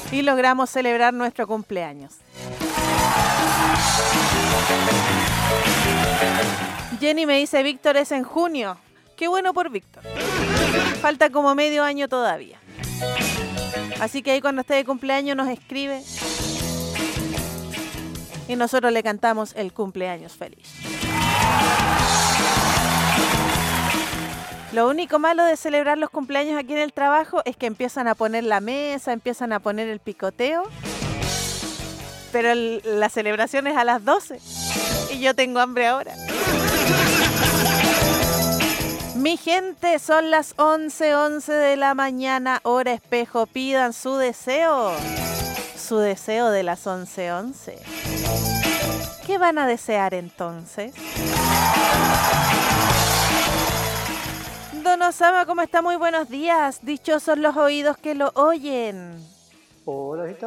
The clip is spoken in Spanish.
y logramos celebrar nuestro cumpleaños. Jenny me dice, Víctor es en junio. Qué bueno por Víctor. Falta como medio año todavía. Así que ahí cuando esté de cumpleaños nos escribe y nosotros le cantamos el cumpleaños feliz. Lo único malo de celebrar los cumpleaños aquí en el trabajo es que empiezan a poner la mesa, empiezan a poner el picoteo, pero la celebración es a las 12 y yo tengo hambre ahora. Mi gente, son las 11:11 de la mañana, hora espejo. Pidan su deseo de las 11:11. ¿Qué van a desear entonces? Don Osama, ¿cómo está? Muy buenos días. Dichosos los oídos que lo oyen.